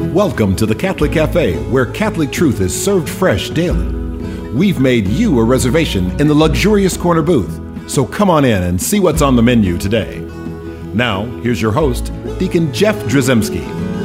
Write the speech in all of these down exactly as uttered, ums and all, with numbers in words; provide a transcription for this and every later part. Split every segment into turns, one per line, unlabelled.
Welcome to the Catholic Cafe, where Catholic truth is served fresh daily. We've made you a reservation in the luxurious corner booth, so come on in and see what's on the menu today. Now, here's your host, Deacon Jeff Drzymski.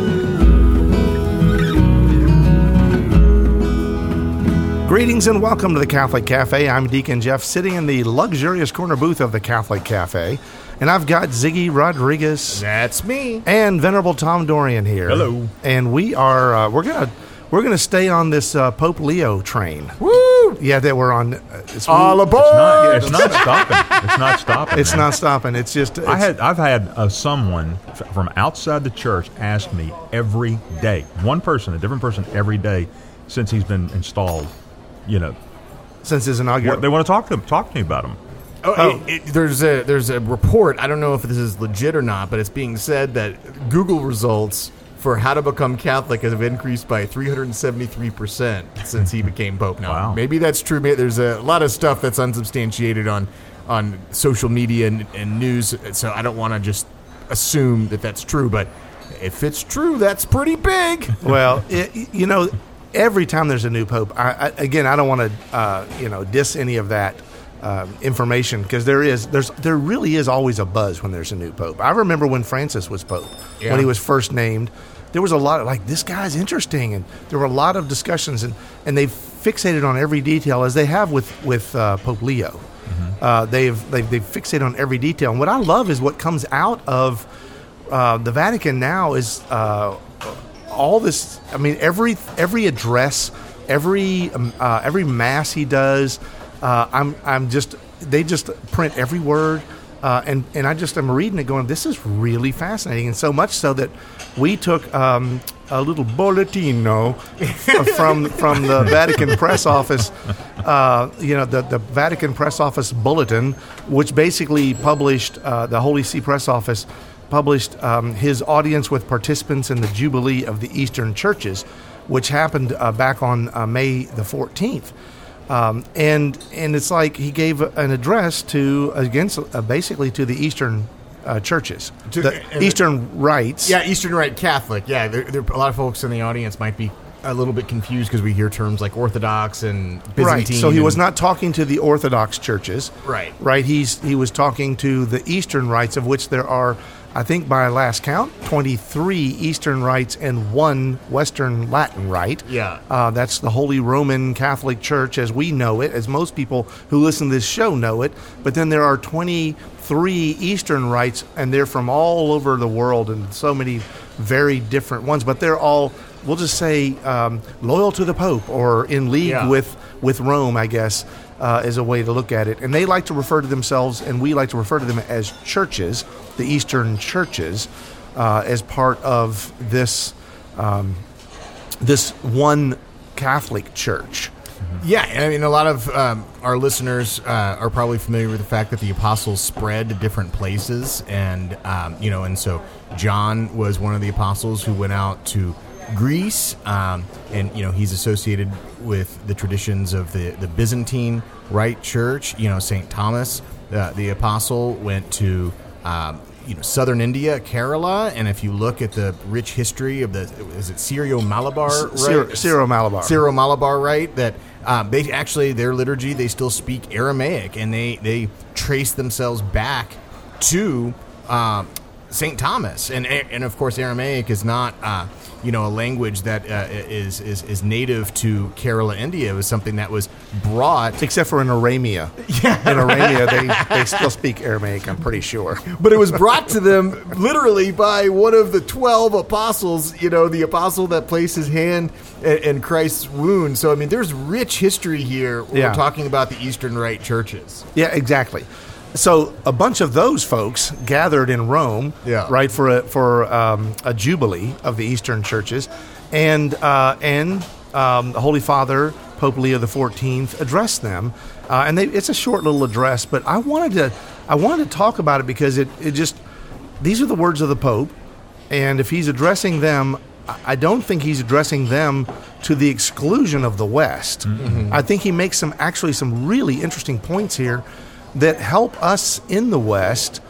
Greetings and welcome to the Catholic Cafe. I'm Deacon Jeff, sitting in the luxurious corner booth of the Catholic Cafe, and I've got Ziggy Rodriguez.
That's me.
And Venerable Tom Dorian here.
Hello.
And we are uh, we're gonna we're gonna stay on this uh, Pope Leo train.
Woo!
Yeah, that we're on. Uh, it's
All aboard!
It's not, it's not stopping. It's not stopping.
It's
man.
not stopping. It's just. It's,
I had, I've had uh, someone f- from outside the church ask me every day, one person, a different person every day, since he's been installed. You know,
since his inauguration,
they want to talk to him, talk to me about him.
Oh,
Oh.
It, it, there's a there's a report. I don't know if this is legit or not, but it's being said that Google results for how to become Catholic have increased by three hundred seventy-three percent since he became Pope. Now,
Wow.
maybe that's true. Maybe there's a lot of stuff that's unsubstantiated on on social media and, and news, so I don't want to just assume that that's true. But if it's true, that's pretty big.
Well, it, you know, every time there's a new pope, I, I, again, I don't want to, uh, you know, diss any of that um, information because there is, there's, there really is always a buzz when there's a new pope. I remember when Francis was pope,
Yeah.
when he was first named, there was a lot of like, this guy's interesting, and there were a lot of discussions, and and they fixated on every detail as they have with with uh, Pope Leo. Mm-hmm. Uh, they've they've they've fixated on every detail, and what I love is what comes out of uh, the Vatican now is. Uh, all this, I mean, every every address, every um, uh, every mass he does, uh, I'm I'm just they just print every word, uh, and and I just am reading it, going, this is really fascinating, and so much so that we took um, a little bollettino from from the Vatican press office, uh, you know, the the Vatican press office bulletin, which basically published uh, the Holy See press office. Published um, his audience with participants in the Jubilee of the Eastern Churches, which happened uh, back on uh, May the fourteenth. Um, and and it's like he gave an address to, against, uh, basically to the Eastern uh, churches,
To-
the
and-
Eastern rites.
Yeah, Eastern Rite Catholic. Yeah, there, there, a lot of folks in the audience might be a little bit confused because we hear terms like Orthodox and Byzantine.
Right, so he
and-
was not talking to the Orthodox churches.
Right.
Right, he's he was talking to the Eastern rites, of which there are, I think by last count, twenty-three Eastern rites and one Western Latin rite.
Yeah.
Uh, that's the Holy Roman Catholic Church as we know it, as most people who listen to this show know it. But then there are twenty-three Eastern rites, and they're from all over the world and so many very different ones. But they're all, we'll just say, um, loyal to the Pope or in league
Yeah.
with, with Rome, I guess, uh, is a way to look at it. And they like to refer to themselves, and we like to refer to them as churches, the Eastern churches, uh, as part of this um, this one Catholic Church.
Yeah, I mean, a lot of um, our listeners uh, are probably familiar with the fact that the apostles spread to different places, and um, you know, and so John was one of the apostles who went out to Greece, um, and you know, he's associated with the traditions of the, the Byzantine Rite Church. You know, Saint Thomas, uh, the apostle, went to um, you know, southern India, Kerala, and if you look at the rich history of the, is it Syro-Malabar Rite?
Syro- Syro-Malabar.
Syro-Malabar Rite, that um, they actually, their liturgy, they still speak Aramaic, and they, they trace themselves back to um, Saint Thomas. And, and of course, Aramaic is not, uh, you know, a language that uh, is, is is native to Kerala, India. It was something that was brought,
Except for in Aramea.
Yeah.
In Aramea, they, they still speak Aramaic, I'm pretty sure.
but it was brought to them literally by one of the twelve apostles, you know, the apostle that placed his hand in, in Christ's wound. So, I mean, there's rich history here when
Yeah.
we're talking about the Eastern Rite churches.
Yeah, exactly. So a bunch of those folks gathered in Rome,
Yeah.
right, for a, for um, a jubilee of the Eastern churches, and uh, and um, the Holy Father Pope Leo the fourteenth addressed them, uh, and they, it's a short little address, but I wanted to I wanted to talk about it because it, it just these are the words of the Pope, and if he's addressing them, I don't think he's addressing them to the exclusion of the West. Mm-hmm. I think he makes some actually some really interesting points here that help us in the West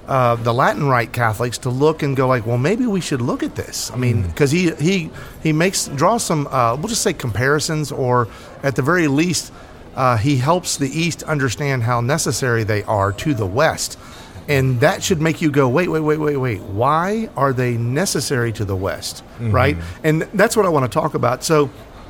uh, the Latin Rite Catholics to look and go like, well, maybe we should look at this. I mean, because he he he makes draws some uh, we'll just say comparisons, or at the very least, uh, he helps the East understand how necessary they are to the West. And that should make you go, wait, wait, wait, wait, wait. Why are they necessary to the West, mm-hmm. right? And that's what I want to talk about. So,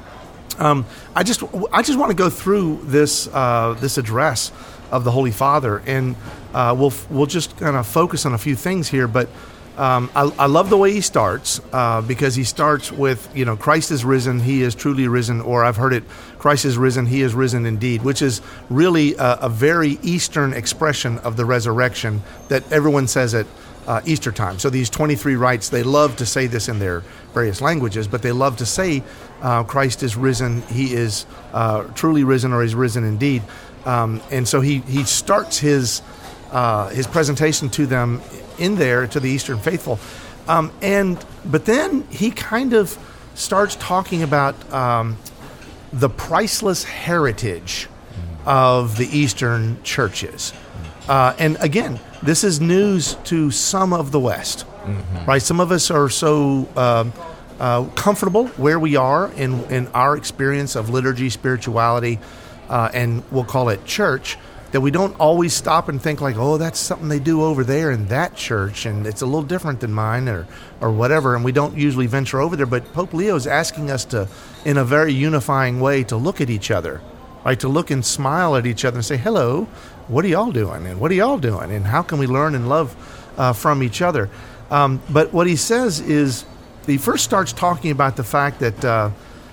um, I just, I just want to go through this, uh, this address of the Holy Father, and uh, we'll, we'll just kind of focus on a few things here. But um, I, I love the way he starts uh, because he starts with, you know, Christ is risen, he is truly risen, or I've heard it, Christ is risen, he is risen indeed, which is really a, a very Eastern expression of the resurrection that everyone says at uh, Easter time. So these twenty-three rites, they love to say this in their various languages, but they love to say uh, Christ is risen, he is uh, truly risen, or he's risen indeed. Um, and so he, he starts his uh, his presentation to them in there, to the Eastern faithful. Um, and but then he kind of starts talking about um, the priceless heritage of the Eastern churches. Uh, and again, this is news to some of the West, mm-hmm. right? Some of us are so uh, uh, comfortable where we are in, in our experience of liturgy, spirituality, uh, and we'll call it church, that we don't always stop and think like, oh, that's something they do over there in that church, and it's a little different than mine, or or whatever, and we don't usually venture over there. But Pope Leo is asking us to, in a very unifying way, to look at each other, right? To look and smile at each other and say, hello, what are y'all doing? And what are y'all doing? And how can we learn and love uh, from each other? Um, but what he says is, he first starts talking about the fact that uh,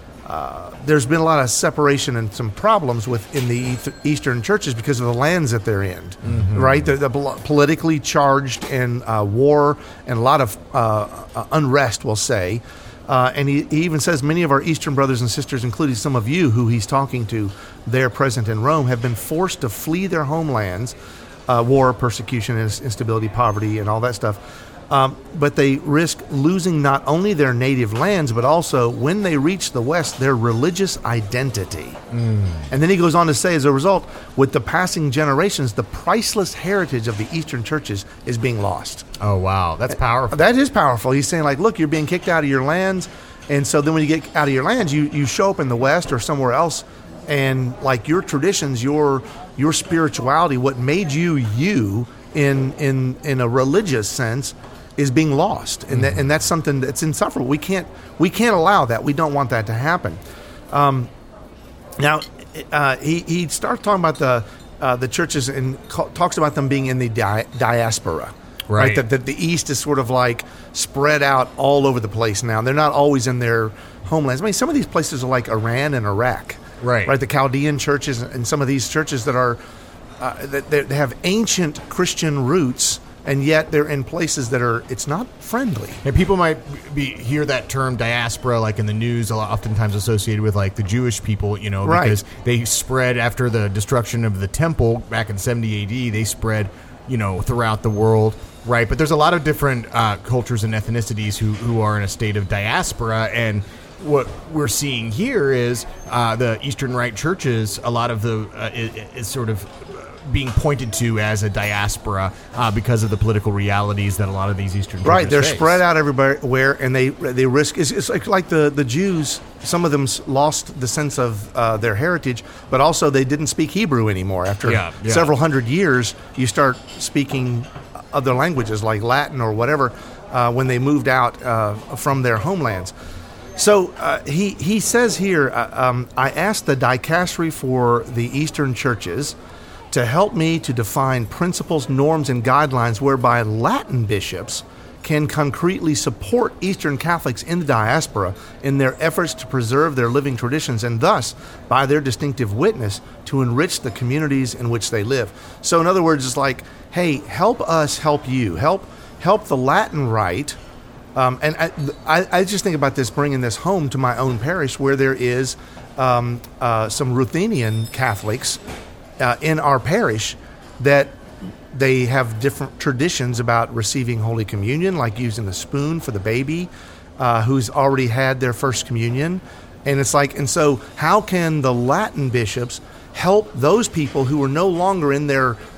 Uh, there's been a lot of separation and some problems within the Eastern churches because of the lands that they're in, mm-hmm. right? They're, they're politically charged, and uh, war and a lot of uh, unrest, we'll say. Uh, and he, he even says many of our Eastern brothers and sisters, including some of you who he's talking to there present in Rome, have been forced to flee their homelands, uh, war, persecution, instability, poverty, and all that stuff. Um, but they risk losing not only their native lands, but also, when they reach the West, their religious identity. Mm. And then he goes on to say, as a result, with the passing generations, the priceless heritage of the Eastern churches is being lost.
Oh, wow. That's powerful.
That is powerful. He's saying, like, look, you're being kicked out of your lands. And so then when you get out of your lands, you, you show up in the West or somewhere else, and like your traditions, your your spirituality, what made you you in in in a religious sense, is being lost, and mm-hmm. that, and that's something that's insufferable. We can't we can't allow that. We don't want that to happen. Um, now, uh, he he starts talking about the uh, the churches and ca- talks about them being in the di- diaspora, right? right? That, that the East is sort of like spread out all over the place now. They're not always in their homelands. I mean, some of these places are like Iran and Iraq,
right?
Right, the Chaldean churches and some of these churches that are uh, that they have ancient Christian roots. And yet they're in places that are, it's not friendly.
And people might be hear that term diaspora, like in the news, a lot, oftentimes associated with like the Jewish people, you know,
right.
because they spread after the destruction of the temple back in seventy A D. They spread, you know, throughout the world, right? But there's a lot of different uh, cultures and ethnicities who, who are in a state of diaspora. And what we're seeing here is uh, the Eastern Rite churches, a lot of the, uh, is, is sort of being pointed to as a diaspora uh, because of the political realities that a lot of these Eastern churches
right, they're
face.
Spread out everywhere, and they they risk. It's, it's like, like the the Jews. Some of them lost the sense of uh, their heritage, but also they didn't speak Hebrew anymore. After
yeah, yeah.
several hundred years, you start speaking other languages like Latin or whatever uh, when they moved out uh, from their homelands. So uh, he he says here, uh, um, I asked the dicastery for the Eastern churches to help me to define principles, norms, and guidelines whereby Latin bishops can concretely support Eastern Catholics in the diaspora in their efforts to preserve their living traditions, and thus, by their distinctive witness, to enrich the communities in which they live. So in other words, it's like, hey, help us help you. Help help the Latin Rite. Um, and I, I, I just think about this, bringing this home to my own parish, where there is um, uh, some Ruthenian Catholics Uh, in our parish that they have different traditions about receiving Holy Communion, like using the spoon for the baby uh, who's already had their first communion. And it's like, and so how can the Latin bishops help those people who are no longer in their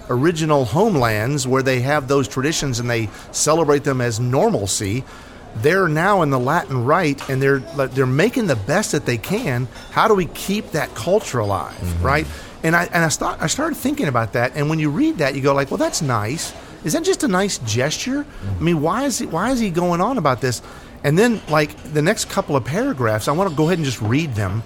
original homelands where they have those traditions and they celebrate them as normalcy. They're now in the Latin Rite, and they're they're making the best that they can. How do we keep that culture alive, mm-hmm. right? And I and I, start, I started thinking about that. And when you read that, you go like, well, that's nice. Is that just a nice gesture? Mm-hmm. I mean, why is he, why is he going on about this? And then, like the next couple of paragraphs, I want to go ahead and just read them.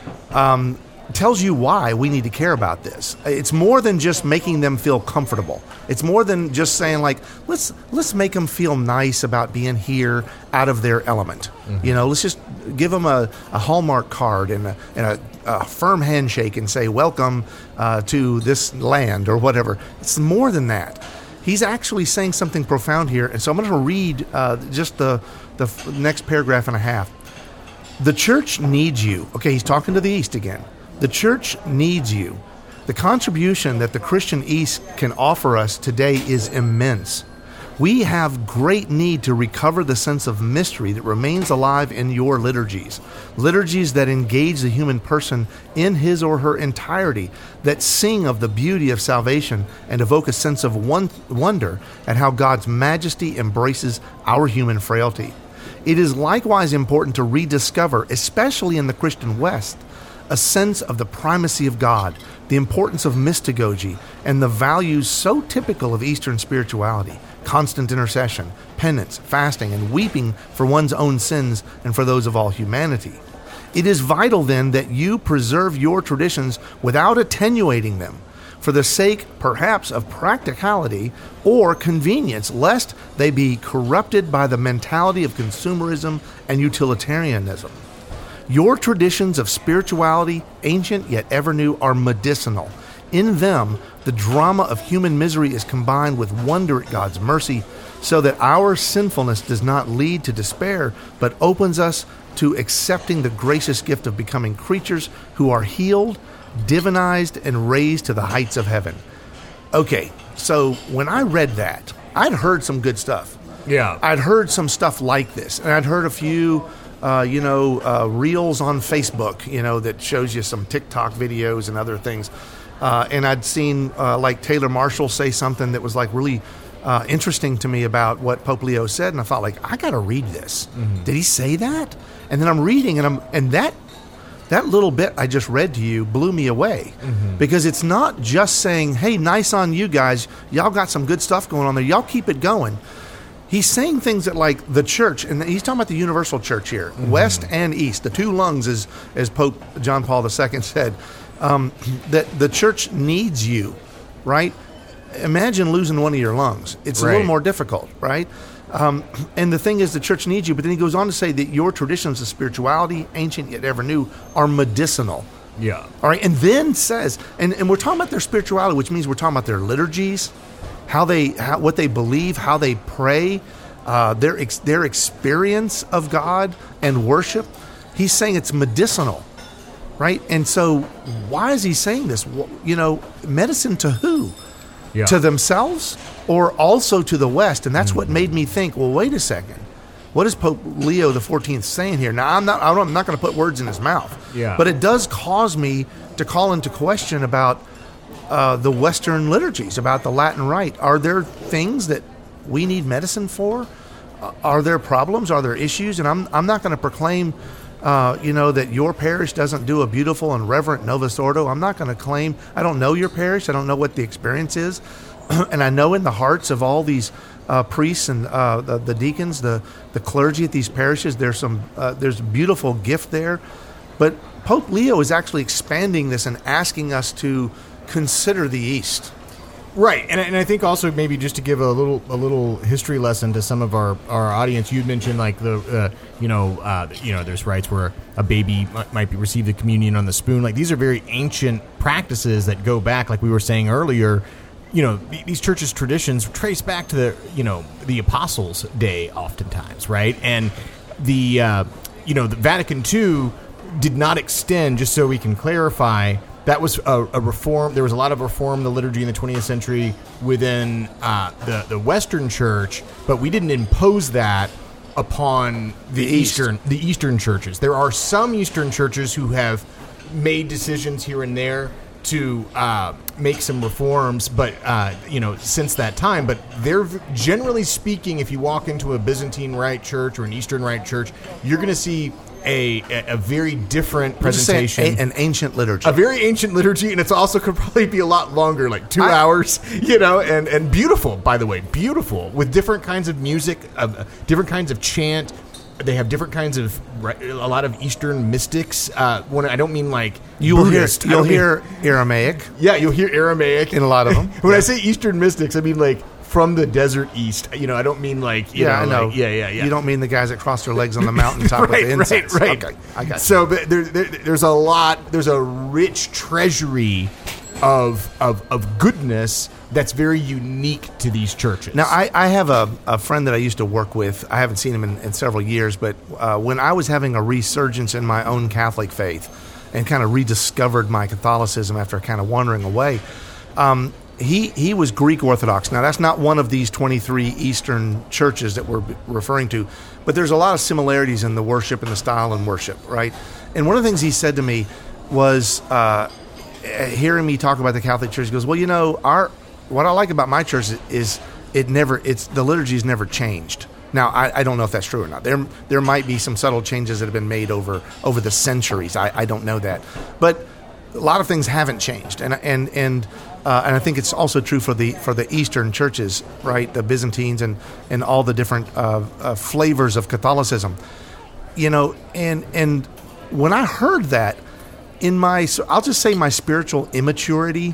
Um, tells you why we need to care about this. It's more than just making them feel comfortable. It's more than just saying like, let's let's make them feel nice about being here out of their element. Mm-hmm. You know, let's just give them a, a Hallmark card and a, and a, a firm handshake and say, welcome uh, to this land or whatever. It's more than that. He's actually saying something profound here. And so I'm going to read uh, just the, the next paragraph and a half. The church needs you. Okay, he's talking to the East again. The church needs you. The contribution that the Christian East can offer us today is immense. We have great need to recover the sense of mystery that remains alive in your liturgies. Liturgies that engage the human person in his or her entirety, that sing of the beauty of salvation and evoke a sense of wonder at how God's majesty embraces our human frailty. It is likewise important to rediscover, especially in the Christian West, a sense of the primacy of God, the importance of mystagogy, and the values so typical of Eastern spirituality: constant intercession, penance, fasting, and weeping for one's own sins and for those of all humanity. It is vital, then, that you preserve your traditions without attenuating them, for the sake, perhaps, of practicality or convenience, lest they be corrupted by the mentality of consumerism and utilitarianism. Your traditions of spirituality, ancient yet ever new, are medicinal. In them, the drama of human misery is combined with wonder at God's mercy, so that our sinfulness does not lead to despair, but opens us to accepting the gracious gift of becoming creatures who are healed, divinized, and raised to the heights of heaven. Okay, so when I read that, I'd heard some good stuff.
Yeah.
I'd heard some stuff like this, and I'd heard a few... Uh, you know, uh, reels on Facebook, you know, that shows you some TikTok videos and other things. Uh, and I'd seen uh, like Taylor Marshall say something that was like really uh, interesting to me about what Pope Leo said. And I thought like, I got to read this. Mm-hmm. Did he say that? And then I'm reading and I'm, and that, that little bit I just read to you blew me away, mm-hmm. because it's not just saying, hey, nice on you guys. Y'all got some good stuff going on there. Y'all keep it going. He's saying things that, like, the church, and he's talking about the universal church here, mm-hmm. West and East, the two lungs, as, as Pope John Paul the Second said, um, that the church needs you, right? Imagine losing one of your lungs. It's right. a little more difficult, right? Um, and the thing is, the church needs you, but then he goes on to say that your traditions of spirituality, ancient yet ever new, are medicinal.
Yeah.
All right, and then says, and, and we're talking about their spirituality, which means we're talking about their liturgies, how they, how, what they believe, how they pray, uh, their ex, their experience of God and worship. He's saying it's medicinal, right? And so, why is he saying this? You know, medicine to who? Yeah. To themselves, or also to the West? And that's mm-hmm. what made me think. Well, wait a second. What is Pope Leo the Fourteenth saying here? Now, I'm not. I'm not going to put words in his mouth.
Yeah.
But it does cause me to call into question about Uh, the Western liturgies, about the Latin Rite. Are there things that we need medicine for? Uh, are there problems? Are there issues? And I'm I'm not going to proclaim, uh, you know, that your parish doesn't do a beautiful and reverent Novus Ordo. I'm not going to claim. I don't know your parish. I don't know what the experience is, and I know in the hearts of all these uh, priests and uh, the, the deacons, the the clergy at these parishes, there's some uh, there's beautiful gift there, but Pope Leo is actually expanding this and asking us to consider the East.
Right, and, and I think also maybe just to give a little a little history lesson to some of our, our audience, you'd mentioned like the uh, you know uh, you know there's rites where a baby might, might be receive the communion on the spoon. Like these are very ancient practices that go back, like we were saying earlier. You know, these churches' traditions trace back to the you know the Apostles' day, oftentimes, right? And the uh, you know the Vatican Two did not extend. Just so we can clarify. That was a, a reform. There was a lot of reform in the liturgy in the twentieth century within uh, the the Western Church, but we didn't impose that upon the, the Eastern the Eastern churches. There are some Eastern churches who have made decisions here and there to uh, make some reforms, but uh, you know, since that time. But they're generally speaking, if you walk into a Byzantine Rite church or an Eastern Rite church, you're going to see a a very different presentation,
a, an ancient liturgy,
a very ancient liturgy, and it's also could probably be a lot longer, like two I, hours, you know, and and beautiful, by the way, beautiful with different kinds of music, uh, different kinds of chant. They have different kinds of a lot of Eastern mystics. Uh, when I don't mean like
you will
Buddhist,
hear you'll
mean,
hear Aramaic.
Yeah, you'll hear Aramaic
in a lot of them.
when
yeah.
I say Eastern mystics, I mean like from the desert east. You know, I don't mean like you
yeah,
know,
I know.
Like, yeah, yeah, yeah.
You don't mean the guys that cross their legs on the mountaintop
right,
with the incense.
Right, right.
Okay, I got you.
So, but there, there, there's a lot. There's a rich treasury of of of goodness that's very unique to these churches.
Now, I, I have a, a friend that I used to work with. I haven't seen him in, in several years, but uh, when I was having a resurgence in my own Catholic faith and kind of rediscovered my Catholicism after kind of wandering away, um, he he was Greek Orthodox. Now, that's not one of these twenty-three Eastern churches that we're referring to, but there's a lot of similarities in the worship and the style and worship, right? And one of the things he said to me was, uh, hearing me talk about the Catholic Church, he goes, well, you know, our what I like about my church is it never it's the liturgy's never changed. Now, I, I don't know if that's true or not. There there might be some subtle changes that have been made over over the centuries. I, I don't know that, but a lot of things haven't changed, and and and uh, and I think it's also true for the for the Eastern churches, right? The Byzantines and and all the different uh, uh, flavors of Catholicism, you know. And and when I heard that, in my I'll just say my spiritual immaturity,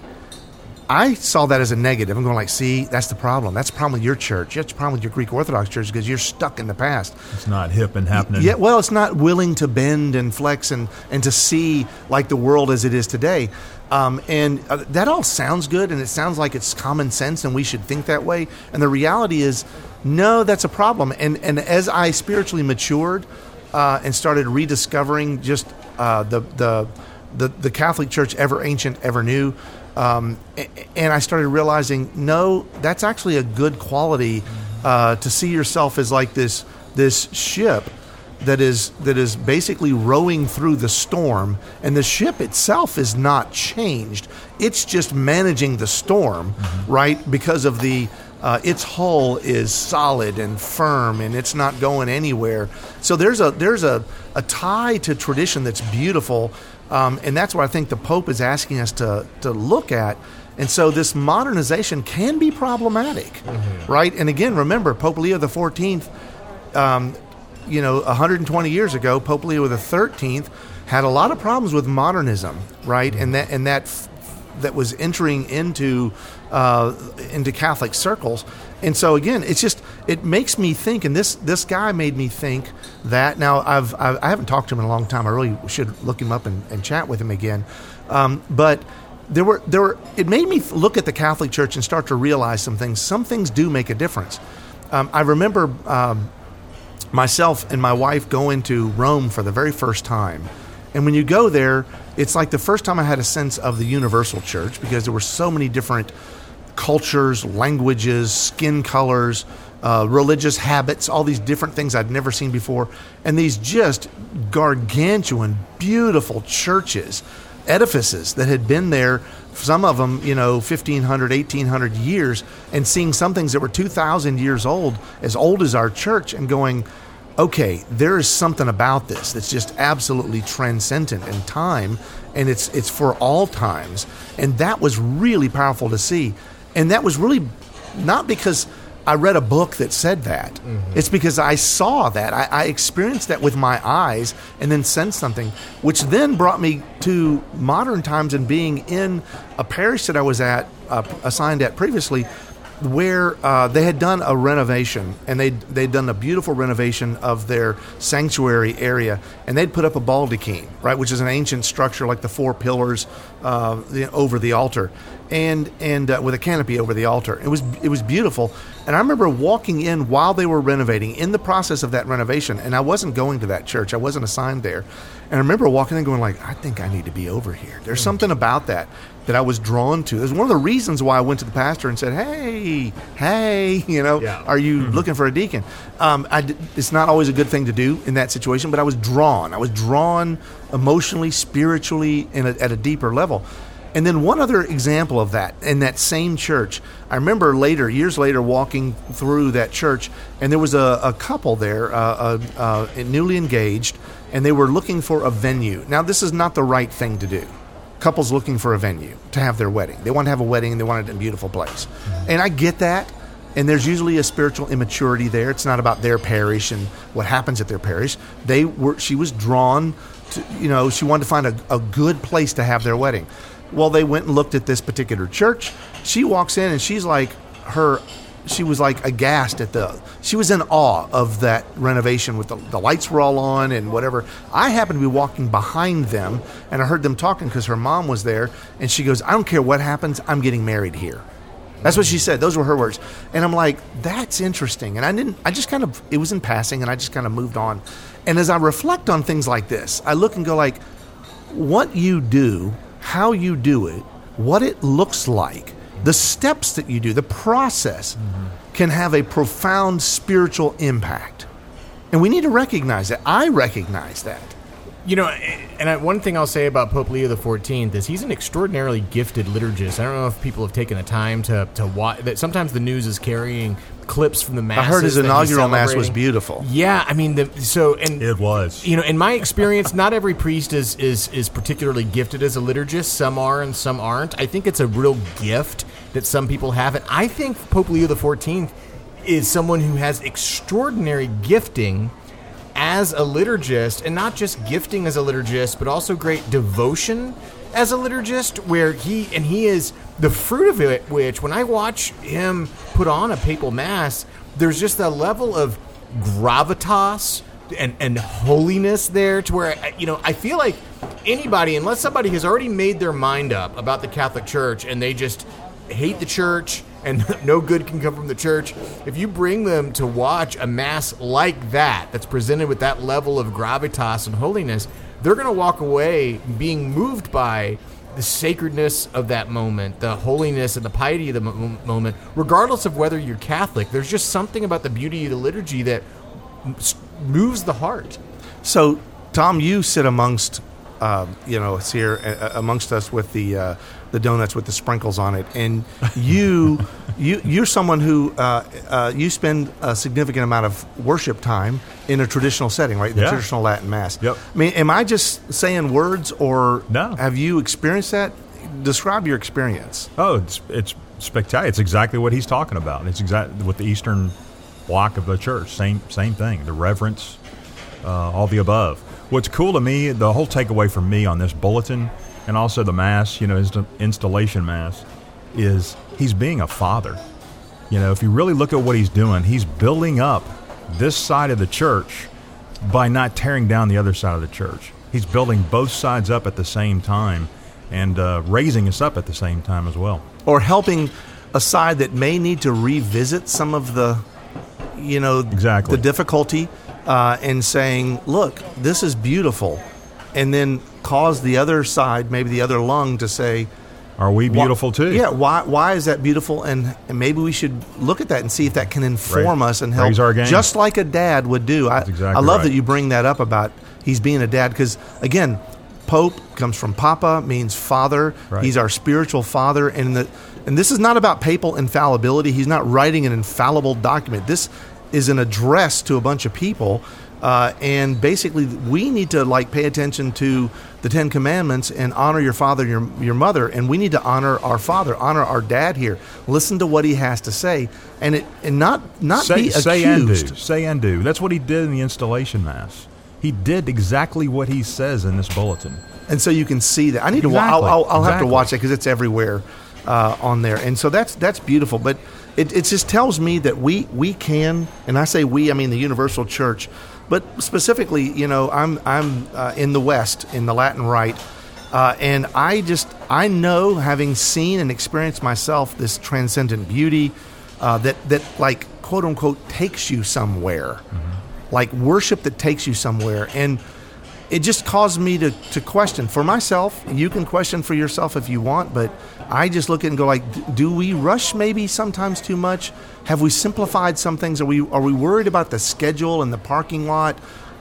I saw that as a negative. I'm going like, see, that's the problem. That's the problem with your church. That's the problem with your Greek Orthodox church because you're stuck in the past.
It's not hip and happening.
Yeah, well, it's not willing to bend and flex and, and to see like the world as it is today. Um, and uh, that all sounds good, and it sounds like it's common sense, and we should think that way. And the reality is, no, that's a problem. And and as I spiritually matured uh, and started rediscovering just uh, the the the the Catholic Church, ever ancient, ever new. Um, and I started realizing, no, that's actually a good quality uh, to see yourself as like this this ship that is that is basically rowing through the storm, and the ship itself is not changed. It's just managing the storm, mm-hmm. right? Because of the uh, its hull is solid and firm, and it's not going anywhere. So there's a there's a, a tie to tradition that's beautiful. Um, and that's what I think the Pope is asking us to to look at. And so this modernization can be problematic, mm-hmm. right? And again, remember, Pope Leo the fourteenth, um, you know, one hundred twenty years ago, Pope Leo the thirteenth had a lot of problems with modernism, right? Mm-hmm. And that and that f- that was entering into uh, into Catholic circles. And so again, it's just it makes me think, and this this guy made me think that. Now I've, I've I haven't talked to him in a long time. I really should look him up and, and chat with him again. Um, but there were there were it made me look at the Catholic Church and start to realize some things. Some things do make a difference. Um, I remember um, myself and my wife going to Rome for the very first time. And when you go there, it's like the first time I had a sense of the universal church, because there were so many different cultures, languages, skin colors, uh, religious habits, all these different things I'd never seen before. And these just gargantuan, beautiful churches, edifices that had been there, some of them, you know, fifteen hundred, eighteen hundred years, and seeing some things that were two thousand years old, as old as our church, and going, okay, there is something about this that's just absolutely transcendent in time, and it's it's for all times. And that was really powerful to see. And that was really not because I read a book that said that. Mm-hmm. It's because I saw that. I, I experienced that with my eyes and then sensed something, which then brought me to modern times and being in a parish that I was at, uh, assigned at previously, where uh, they had done a renovation, and they'd, they'd done a beautiful renovation of their sanctuary area, and they'd put up a baldachin, right, which is an ancient structure like the four pillars uh, the, over the altar, and and uh, with a canopy over the altar. It was it was beautiful, and I remember walking in while they were renovating, in the process of that renovation, and I wasn't going to that church, I wasn't assigned there, and I remember walking in going like, I think I need to be over here. There's mm-hmm. something about that that I was drawn to. It was one of the reasons why I went to the pastor and said, hey, hey, you know, yeah. are you mm-hmm. looking for a deacon? Um, I d- it's not always a good thing to do in that situation, but I was drawn. I was drawn emotionally, spiritually, in a, at a deeper level. And then one other example of that, in that same church, I remember later, years later, walking through that church, and there was a, a couple there, uh, uh, uh, newly engaged, and they were looking for a venue. Now, this is not the right thing to do. Couples looking for a venue to have their wedding. They want to have a wedding, and they want it in a beautiful place. Mm-hmm. And I get that, and there's usually a spiritual immaturity there. It's not about their parish and what happens at their parish. They were. She was drawn to, you know, she wanted to find a, a good place to have their wedding. Well, they went and looked at this particular church. She walks in and she's like, her, she was like aghast at the, she was in awe of that renovation with the, the lights were all on and whatever. I happened to be walking behind them and I heard them talking because her mom was there. And she goes, I don't care what happens, I'm getting married here. That's what she said. Those were her words. And I'm like, that's interesting. And I didn't, I just kind of, it was in passing and I just kind of moved on. And as I reflect on things like this, I look and go like, what you do, how you do it, what it looks like, the steps that you do, the process mm-hmm. can have a profound spiritual impact. And we need to recognize that. I recognize that.
You know, and I, one thing I'll say about Pope Leo the fourteenth is he's an extraordinarily gifted liturgist. I don't know if people have taken the time to, to watch. That sometimes the news is carrying clips from the masses.
I heard his inaugural mass was beautiful.
Yeah, I mean, the, so and
it was.
You know, in my experience, not every priest is is is particularly gifted as a liturgist. Some are, and some aren't. I think it's a real gift that some people have, and I think Pope Leo the fourteenth is someone who has extraordinary gifting as a liturgist, and not just gifting as a liturgist, but also great devotion as a liturgist, where he, and he is the fruit of it, which when I watch him put on a papal mass, there's just a level of gravitas and, and holiness there to where, you know, I feel like anybody, unless somebody has already made their mind up about the Catholic Church and they just hate the church and no good can come from the church, if you bring them to watch a mass like that, that's presented with that level of gravitas and holiness, they're going to walk away being moved by the sacredness of that moment, the holiness and the piety of the mo- moment, regardless of whether you're Catholic. There's just something about the beauty of the liturgy that moves the heart.
So, Tom, you sit amongst, uh, you know, it's here uh, amongst us with the uh, the donuts with the sprinkles on it, and you, you, you're someone who uh, uh, you spend a significant amount of worship time in a traditional setting, right? The
yeah.
traditional Latin Mass.
Yep.
I mean, am I just saying words, or
no.
have you experienced that? Describe your experience.
Oh, it's it's spectacular. It's exactly what he's talking about. It's exactly with the Eastern block of the church. Same same thing. The reverence, uh, all the above. What's cool to me, the whole takeaway from me on this bulletin, and also the Mass, you know, his installation Mass, is he's being a father. You know, if you really look at what he's doing, he's building up this side of the church by not tearing down the other side of the church. He's building both sides up at the same time and uh, raising us up at the same time as well.
Or helping a side that may need to revisit some of the, you know,
exactly.
the difficulty uh, and saying, look, this is beautiful. And then cause the other side, maybe the other lung, to say,
are we beautiful
why,
too?
Yeah, why why is that beautiful? And, and maybe we should look at that and see if that can inform
right.
us and help,
raise our game.
Just like a dad would do. I,
exactly
I love
right.
that you bring that up about he's being a dad, because, again, Pope comes from Papa, means father.
Right.
He's our spiritual father. And, the, and this is not about papal infallibility. He's not writing an infallible document. This is an address to a bunch of people. Uh, and basically, we need to like pay attention to the Ten Commandments and honor your father and your, your mother. And we need to honor our father, honor our dad here. Listen to what he has to say, and it and not not
say,
be
say and do.
accused.
Say and do. That's what he did in the installation Mass. He did exactly what he says in this bulletin.
And so you can see that. I need
exactly.
to. I'll, I'll, I'll have
exactly.
to watch it because it's everywhere uh, on there. And so that's that's beautiful. But it, it just tells me that we we can, and I say we, I mean the Universal Church. But specifically, you know, I'm I'm uh, in the West, in the Latin Rite, uh, and I just I know, having seen and experienced myself, this transcendent beauty uh, that that like quote unquote takes you somewhere, mm-hmm. like worship that takes you somewhere, and it just caused me to to question for myself. You can question for yourself if you want, but I just look at it and go like, do we rush maybe sometimes too much? Have we simplified some things? Are we are we worried about the schedule and the parking lot?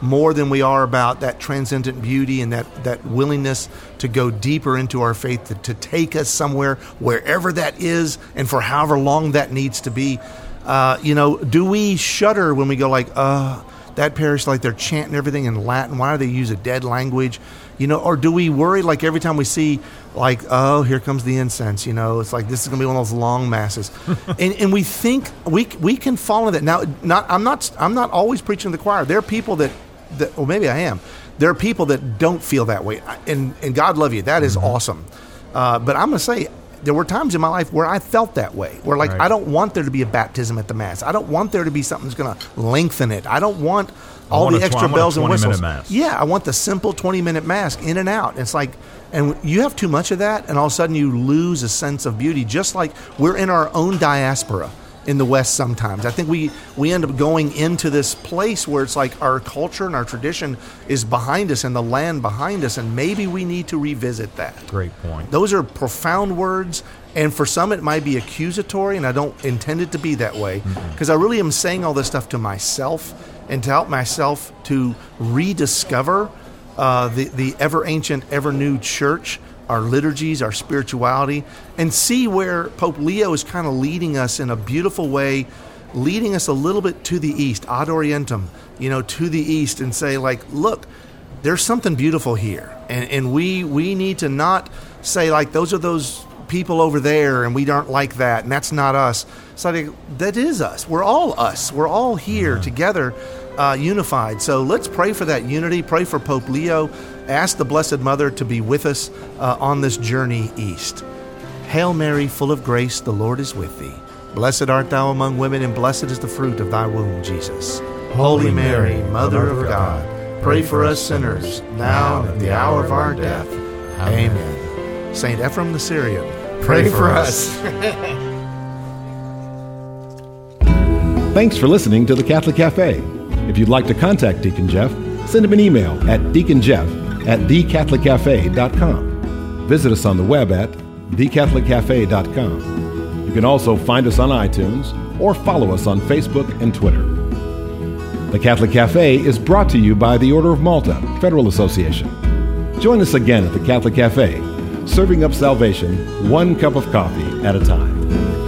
more than we are about that transcendent beauty and that, that willingness to go deeper into our faith, to, to take us somewhere, wherever that is, and for however long that needs to be. Uh, you know, do we shudder when we go like, uh, that parish, like they're chanting everything in Latin, why do they use a dead language? You know, or do we worry like every time we see like, oh, here comes the incense, you know, it's like this is going to be one of those long masses. and and we think we we can fall into that. Now, not I'm not I'm not always preaching to the choir. There are people that, that well, maybe I am. There are people that don't feel that way. And, and God love you. That is mm-hmm. awesome. Uh, but I'm going to say, there were times in my life where I felt that way, where like, right. I don't want there to be a baptism at the Mass. I don't want there to be something that's going to lengthen it. I don't want all
want
the extra
tw-
bells and whistles.
Mass.
Yeah, I want the simple twenty-minute Mass in and out. It's like, and you have too much of that, and all of a sudden you lose a sense of beauty, just like we're in our own diaspora in the West sometimes. I think we, we end up going into this place where it's like our culture and our tradition is behind us and the land behind us, and maybe we need to revisit that.
Great point.
Those are profound words, and for some it might be accusatory, and I don't intend it to be that way, because mm-hmm. I really am saying all this stuff to myself and to help myself to rediscover uh, the, the ever-ancient, ever-new church, our liturgies, our spirituality, and see where Pope Leo is kind of leading us in a beautiful way, leading us a little bit to the east, ad orientem, you know, to the east, and say, like, look, there's something beautiful here. And, and we we need to not say, like, those are those people over there, and we aren't like that, and that's not us. It's like, that is us. We're all us. We're all here mm-hmm. together, uh, unified. So let's pray for that unity. Pray for Pope Leo. Ask the Blessed Mother to be with us uh, on this journey east. Hail Mary, full of grace, the Lord is with thee. Blessed art thou among women, and blessed is the fruit of thy womb, Jesus. Holy Mary, Mother of God, pray for us sinners, now and at the hour of our death. Amen. Saint Ephrem the Syrian, pray, pray for, for us.
Thanks for listening to the Catholic Cafe. If you'd like to contact Deacon Jeff, send him an email at deaconjeff at the catholic cafe dot com. Visit us on the web at the catholic cafe dot com. You can also find us on iTunes or follow us on Facebook and Twitter. The Catholic Cafe is brought to you by the Order of Malta Federal Association. Join us again at the Catholic Cafe, serving up salvation one cup of coffee at a time.